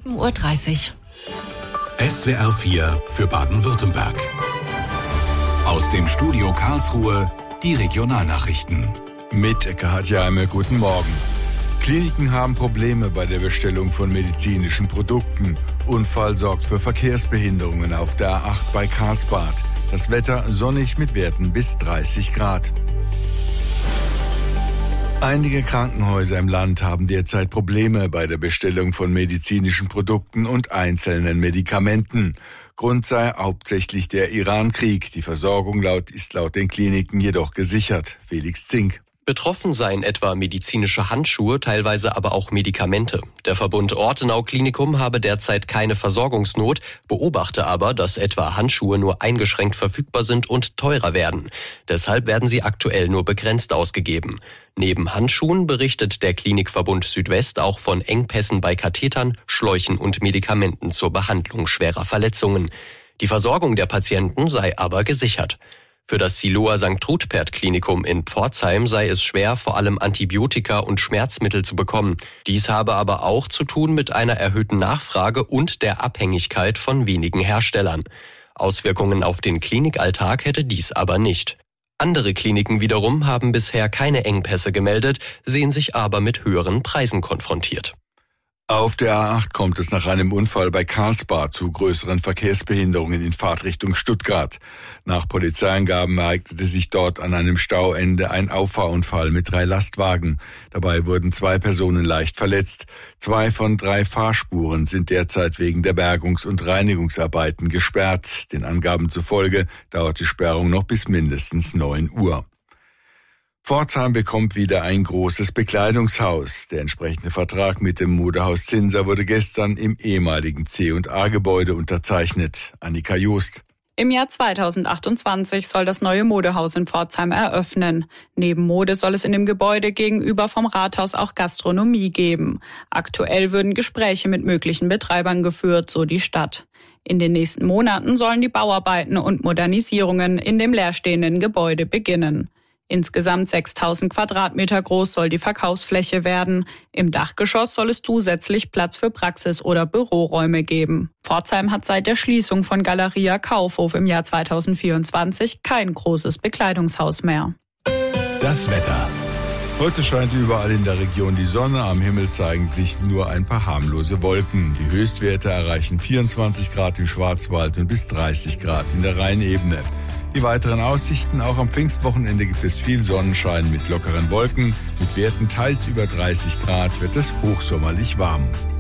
7:30 Uhr. SWR 4 für Baden-Württemberg. Aus dem Studio Karlsruhe die Regionalnachrichten. Mit Katja Heime, guten Morgen. Kliniken haben Probleme bei der Bestellung von medizinischen Produkten. Unfall sorgt für Verkehrsbehinderungen auf der A8 bei Karlsbad. Das Wetter sonnig mit Werten bis 30 Grad. Einige Krankenhäuser im Land haben derzeit Probleme bei der Bestellung von medizinischen Produkten und einzelnen Medikamenten. Grund sei hauptsächlich der Iran-Krieg. Die Versorgung ist laut den Kliniken jedoch gesichert. Felix Zink. Betroffen seien etwa medizinische Handschuhe, teilweise aber auch Medikamente. Der Verbund Ortenau Klinikum habe derzeit keine Versorgungsnot, beobachte aber, dass etwa Handschuhe nur eingeschränkt verfügbar sind und teurer werden. Deshalb werden sie aktuell nur begrenzt ausgegeben. Neben Handschuhen berichtet der Klinikverbund Südwest auch von Engpässen bei Kathetern, Schläuchen und Medikamenten zur Behandlung schwerer Verletzungen. Die Versorgung der Patienten sei aber gesichert. Für das Siloa St. Trudpert Klinikum in Pforzheim sei es schwer, vor allem Antibiotika und Schmerzmittel zu bekommen. Dies habe aber auch zu tun mit einer erhöhten Nachfrage und der Abhängigkeit von wenigen Herstellern. Auswirkungen auf den Klinikalltag hätte dies aber nicht. Andere Kliniken wiederum haben bisher keine Engpässe gemeldet, sehen sich aber mit höheren Preisen konfrontiert. Auf der A8 kommt es nach einem Unfall bei Karlsbad zu größeren Verkehrsbehinderungen in Fahrtrichtung Stuttgart. Nach Polizeiangaben ereignete sich dort an einem Stauende ein Auffahrunfall mit 3 Lastwagen. Dabei wurden 2 Personen leicht verletzt. 2 von 3 Fahrspuren sind derzeit wegen der Bergungs- und Reinigungsarbeiten gesperrt. Den Angaben zufolge dauert die Sperrung noch bis mindestens 9 Uhr. Pforzheim bekommt wieder ein großes Bekleidungshaus. Der entsprechende Vertrag mit dem Modehaus Zinser wurde gestern im ehemaligen C&A-Gebäude unterzeichnet. Annika Joost. Im Jahr 2028 soll das neue Modehaus in Pforzheim eröffnen. Neben Mode soll es in dem Gebäude gegenüber vom Rathaus auch Gastronomie geben. Aktuell würden Gespräche mit möglichen Betreibern geführt, so die Stadt. In den nächsten Monaten sollen die Bauarbeiten und Modernisierungen in dem leerstehenden Gebäude beginnen. Insgesamt 6.000 Quadratmeter groß soll die Verkaufsfläche werden. Im Dachgeschoss soll es zusätzlich Platz für Praxis- oder Büroräume geben. Pforzheim hat seit der Schließung von Galeria Kaufhof im Jahr 2024 kein großes Bekleidungshaus mehr. Das Wetter. Heute scheint überall in der Region die Sonne. Am Himmel zeigen sich nur ein paar harmlose Wolken. Die Höchstwerte erreichen 24 Grad im Schwarzwald und bis 30 Grad in der Rheinebene. Die weiteren Aussichten: auch am Pfingstwochenende gibt es viel Sonnenschein mit lockeren Wolken. Mit Werten teils über 30 Grad wird es hochsommerlich warm.